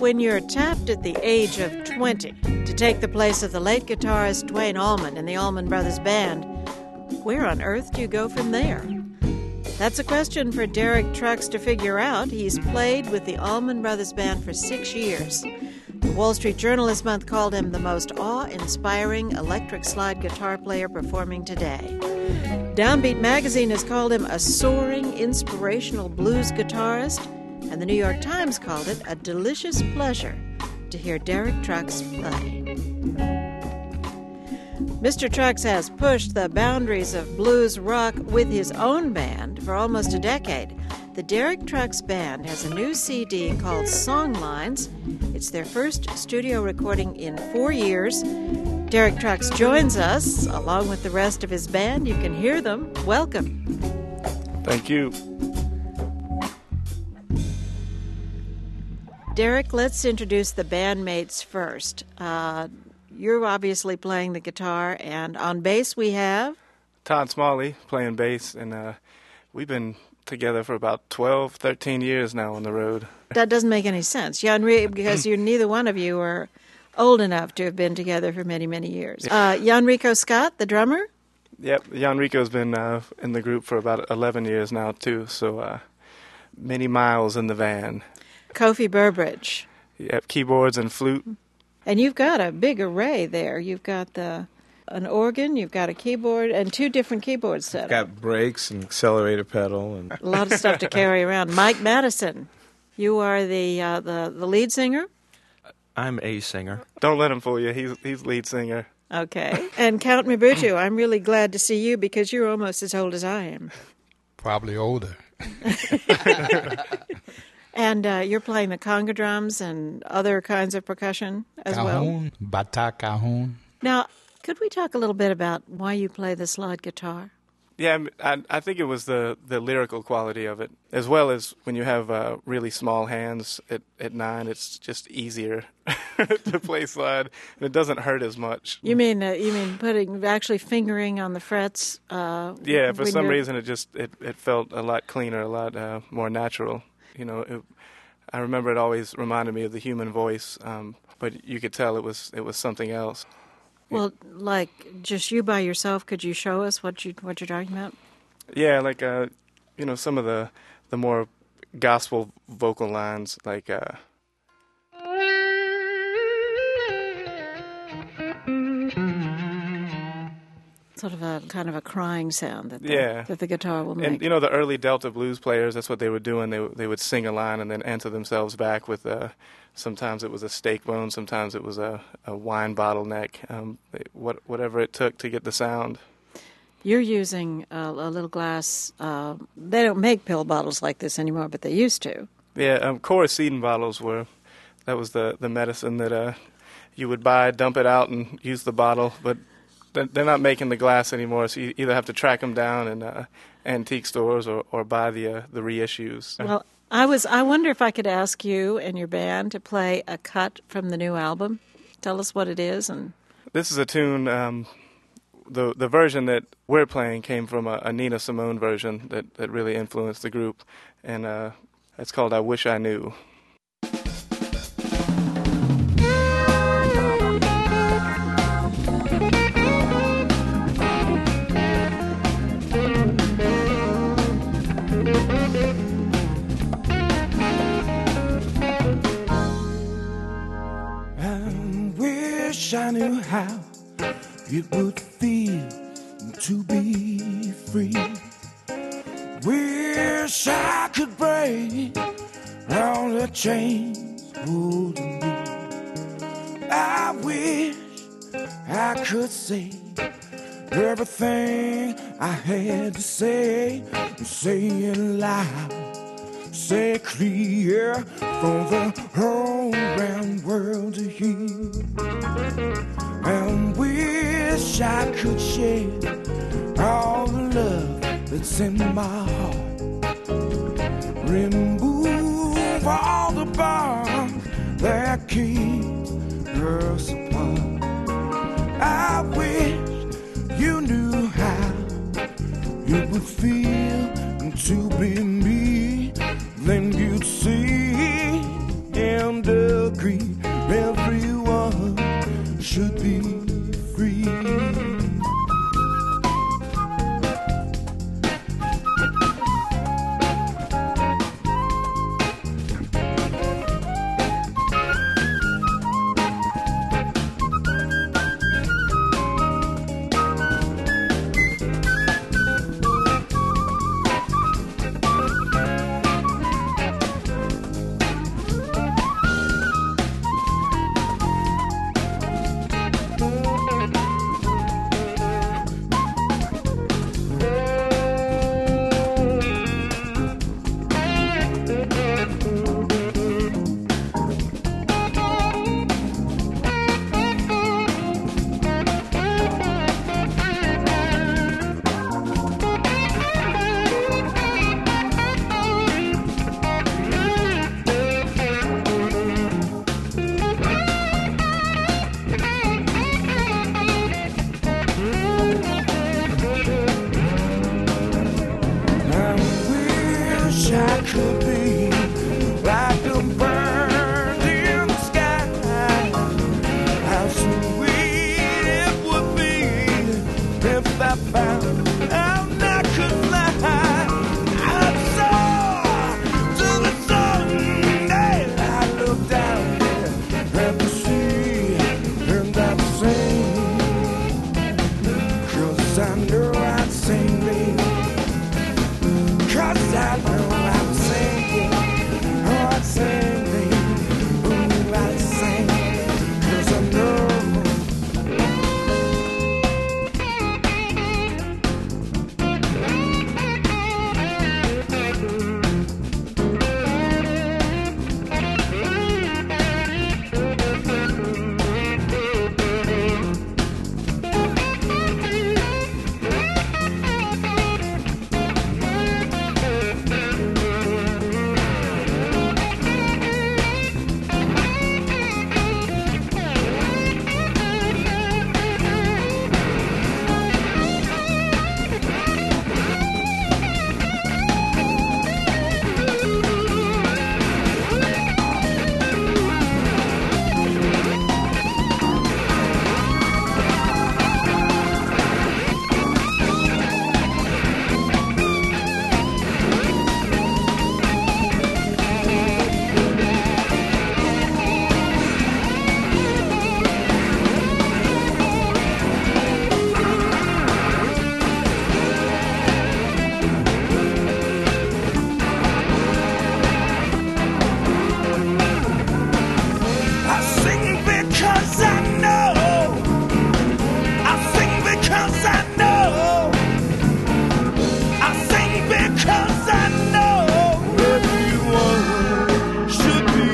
When you're tapped at the age of 20 to take the place of the late guitarist Duane Allman in the Allman Brothers Band, where on earth do you go from there? That's a question for Derek Trucks to figure out. He's played with the Allman Brothers Band for 6 years. The Wall Street Journal this month called him the most awe-inspiring electric slide guitar player performing today. Downbeat magazine has called him a soaring, inspirational blues guitarist, and the New York Times called it a delicious pleasure to hear Derek Trucks play. Mr. Trucks has pushed the boundaries of blues rock with his own band for almost a decade. The Derek Trucks Band has a new CD called Songlines. It's their first studio recording in 4 years. Derek Trucks joins us along with the rest of his band. You can hear them. Welcome. Thank you. Derek, let's introduce the bandmates first. You're obviously playing the guitar, and on bass we have Todd Smalley playing bass, and we've been together for about 12, 13 years now on the road. That doesn't make any sense, because neither one of you are old enough to have been together for many, many years. Jan Rico Scott, the drummer? Yep, Jan Rico's been in the group for about 11 years now, too, so many miles in the van. Kofi Burbridge. Yep, keyboards and flute. And you've got a big array there. You've got an organ, you've got a keyboard, and 2 different keyboards set up. Got brakes and accelerator pedal. And a lot of stuff to carry around. Mike Madison, you are the lead singer? I'm a singer. Don't let him fool you. He's lead singer. Okay. And Count Mibutu, I'm really glad to see you because you're almost as old as I am. Probably older. And you're playing the conga drums and other kinds of percussion as well? Bata cajon. Now, could we talk a little bit about why you play the slide guitar? Yeah, I think it was the lyrical quality of it, as well as when you have really small hands at 9, it's just easier to play slide, and it doesn't hurt as much. You mean actually fingering on the frets? Yeah, for some reason it felt a lot cleaner, a lot more natural. You know, I remember it always reminded me of the human voice, but you could tell it was something else. Well, like just you by yourself, could you show us what you're talking about? Yeah, like some of the more gospel vocal lines, like. Sort of a kind of a crying sound that the guitar will make. And the early Delta blues players, that's what they were doing. They would sing a line and then answer themselves back with sometimes it was a steak bone, sometimes it was a wine bottle neck, whatever it took to get the sound. You're using a little glass. They don't make pill bottles like this anymore, but they used to. Yeah, Coricidin bottles that was the medicine that you would buy, dump it out, and use the bottle, but they're not making the glass anymore, so you either have to track them down in antique stores or buy the reissues. Well, I wonder if I could ask you and your band to play a cut from the new album. Tell us what it is. And this is a tune. The version that we're playing came from a Nina Simone version that really influenced the group, and it's called "I Wish I Knew." I knew how it would feel to be free. Wish I could break all the chains holding me. I wish I could say everything I had to say it loud, say it clear for the whole round world to hear. And wish I could share all the love that's in my heart. Remove all the bonds that keep us apart. I wish you knew how it would feel to be me. Then you'd see in the I could be like a bird in the sky. How sweet it would be if I found out I could fly. I'd soar to the sun, and I'd look down there at the sea, and I'd sing, 'cause I know I'd sing, baby. 'Cause I know I'm singing, oh, I'd sing, baby, ooh, I'd sing, 'cause I know. I sing because I know. I sing because I know. I sing because I know everyone should be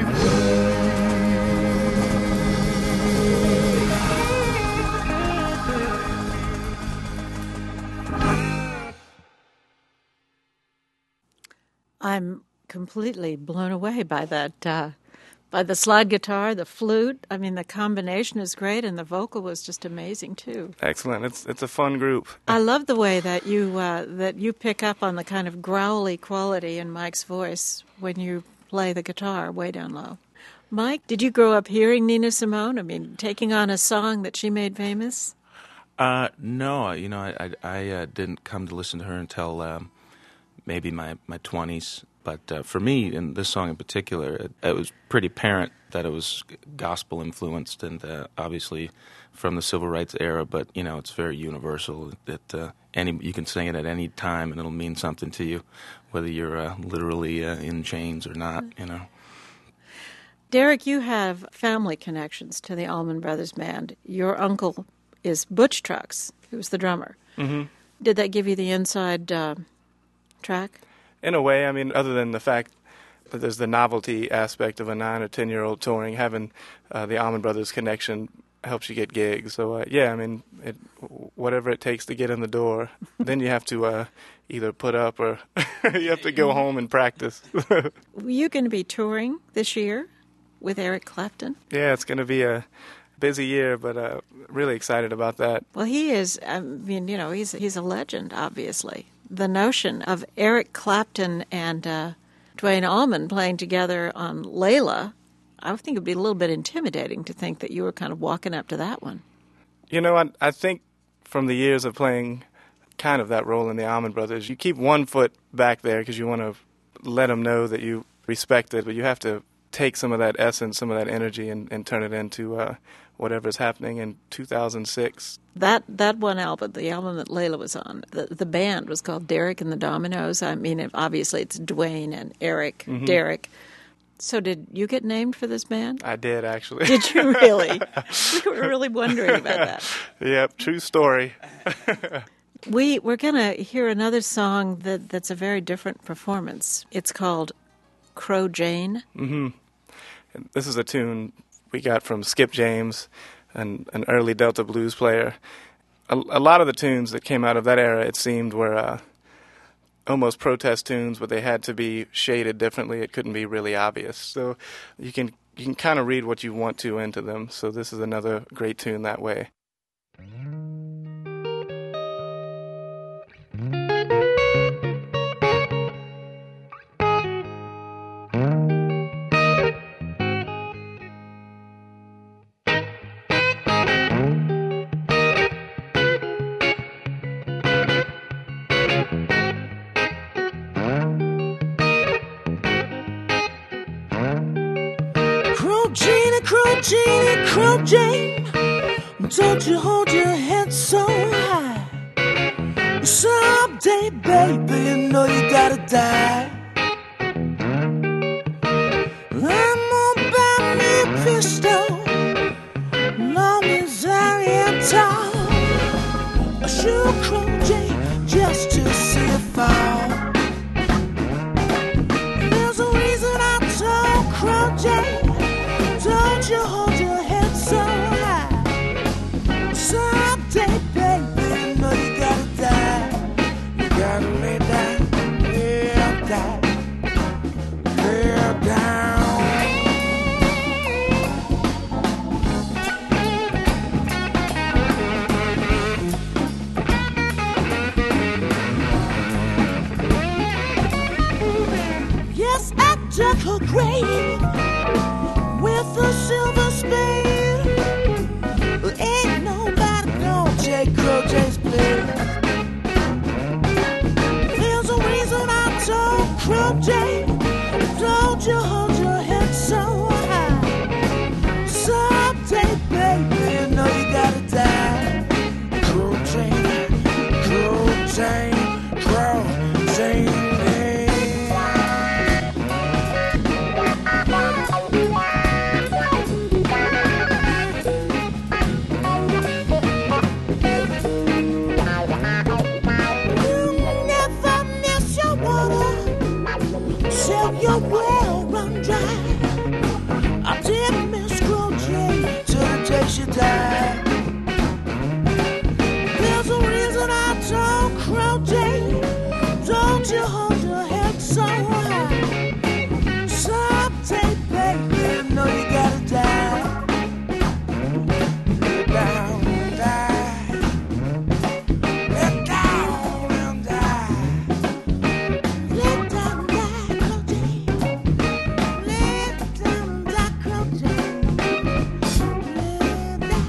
I'm completely blown away by that, by the slide guitar, the flute. I mean, the combination is great, and the vocal was just amazing too. Excellent. It's a fun group. I love the way that you pick up on the kind of growly quality in Mike's voice when you play the guitar way down low. Mike, did you grow up hearing Nina Simone? I mean, taking on a song that she made famous? No, you know, I didn't come to listen to her until maybe my 20s. But for me, in this song in particular, it was pretty apparent that it was gospel influenced, and obviously from the civil rights era. But you know, it's very universal. That you can sing it at any time, and it'll mean something to you, whether you're literally in chains or not. You know. Derek, you have family connections to the Allman Brothers Band. Your uncle is Butch Trucks, who was the drummer. Mm-hmm. Did that give you the inside track? In a way, I mean, other than the fact that there's the novelty aspect of a 9 or 10-year-old touring, having the Allman Brothers connection helps you get gigs. So, yeah, I mean, whatever it takes to get in the door, then you have to either put up or you have to go home and practice. Were you going to be touring this year with Eric Clapton? Yeah, it's going to be a busy year, but really excited about that. Well, he is, I mean, you know, he's a legend, obviously. The notion of Eric Clapton and Duane Allman playing together on Layla, I think it would be a little bit intimidating to think that you were kind of walking up to that one. You know, I think from the years of playing kind of that role in the Allman Brothers, you keep one foot back there because you want to let them know that you respect it, but you have to take some of that essence, some of that energy, and turn it into whatever's happening in 2006. That one album, the album that Layla was on, the band was called Derek and the Dominoes. I mean, obviously it's Duane and Eric, Mm-hmm. Derek. So did you get named for this band? I did, actually. Did you really? We were really wondering about that. Yep, true story. We're going to hear another song that's a very different performance. It's called Crow Jane. Mm-hmm. This is a tune we got from Skip James, an early Delta blues player. A lot of the tunes that came out of that era, it seemed, were almost protest tunes, but they had to be shaded differently. It couldn't be really obvious. So you can kind of read what you want to into them. So this is another great tune that way. Jeannie, Crow Jane, don't you hold your head so high. Someday, baby, you know you gotta die. I'm gonna buy me a pistol, long as I am tall. I shoot Crow Jane just to see it fall. There's a reason I told Crow Jane, don't you hold your head so high. Someday, baby, you know you gotta die. You gotta lay down, yeah, die, lay down. Yes, I dug her grave with a silver spade. Ain't nobody gonna take Crow Jane's place. There's a reason I told Crow Jane, don't you hold your head so high. Someday, baby, you know you gotta die. Crow Jane, Crow Jane, Crow Jane. Your well run dry. I did miss Crow Jane till the day she died. There's a reason I told Crow Jane, don't you hold your head so high. Someday, baby, you know you gotta die. Lay down, die. Lay down and die. Lay down, die, Crow Jane. Lay down, die, Crow Jane. Lay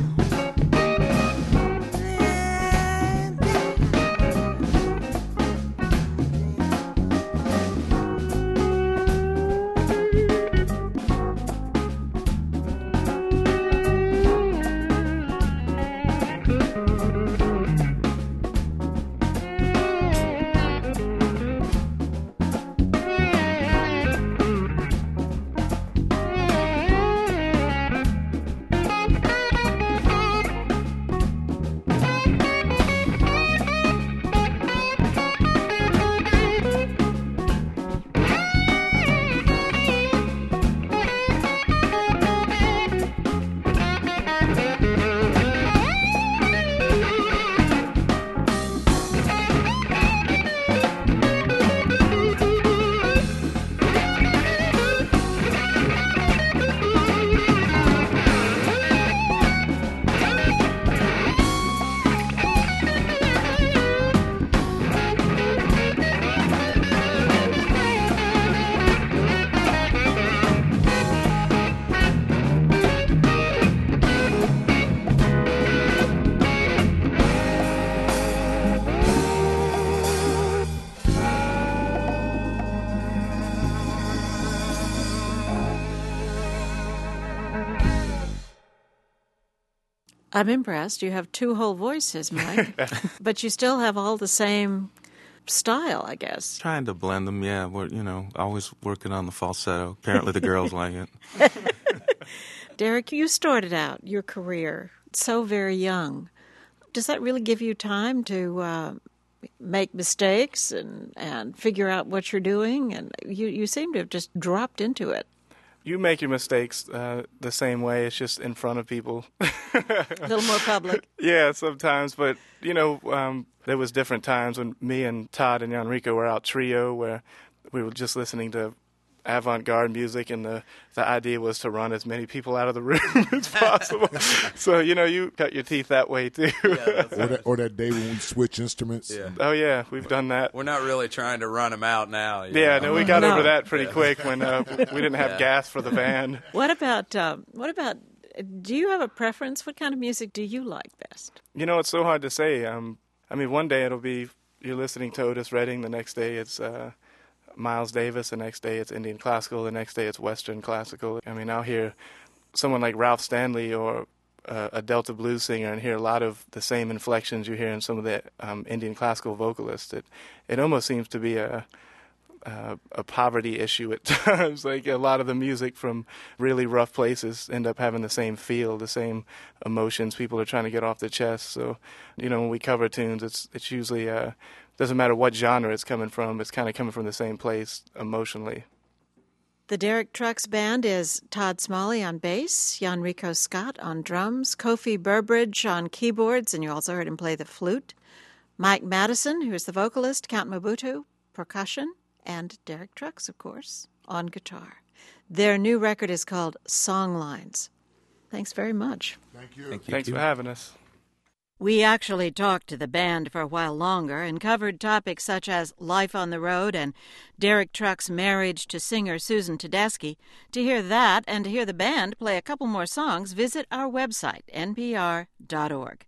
I'm impressed. You have two whole voices, Mike. But you still have all the same style, I guess. Trying to blend them, yeah. We're, always working on the falsetto. Apparently the girls like it. Derek, you started out your career so very young. Does that really give you time to make mistakes and figure out what you're doing? And you seem to have just dropped into it. You make your mistakes the same way. It's just in front of people. A little more public. Yeah, sometimes. But, there was different times when me and Todd and Enrico were out trio where we were just listening to avant-garde music, and the idea was to run as many people out of the room as possible. So, you cut your teeth that way, too. Yeah, or that day when we switch instruments. Yeah. Oh, yeah, we've done that. We're not really trying to run them out now. Yeah, no, we got over that pretty quick when we didn't have gas for the band. What about, do you have a preference? What kind of music do you like best? It's so hard to say. One day it'll be you're listening to Otis Redding, the next day it's Miles Davis, the next day it's Indian classical, the next day it's Western classical. I'll hear someone like Ralph Stanley or a Delta blues singer and hear a lot of the same inflections you hear in some of the Indian classical vocalists. It almost seems to be a poverty issue at times. Like a lot of the music from really rough places end up having the same feel, the same emotions people are trying to get off their chest. So, when we cover tunes, it's usually doesn't matter what genre it's coming from. It's kind of coming from the same place emotionally. The Derek Trucks Band is Todd Smalley on bass, Jan-Rico Scott on drums, Kofi Burbridge on keyboards, and you also heard him play the flute, Mike Madison, who is the vocalist, Count Mobutu, percussion, and Derek Trucks, of course, on guitar. Their new record is called Songlines. Thanks very much. Thank you. Thanks for having us. We actually talked to the band for a while longer and covered topics such as life on the road and Derek Trucks' marriage to singer Susan Tedeschi. To hear that and to hear the band play a couple more songs, visit our website, npr.org.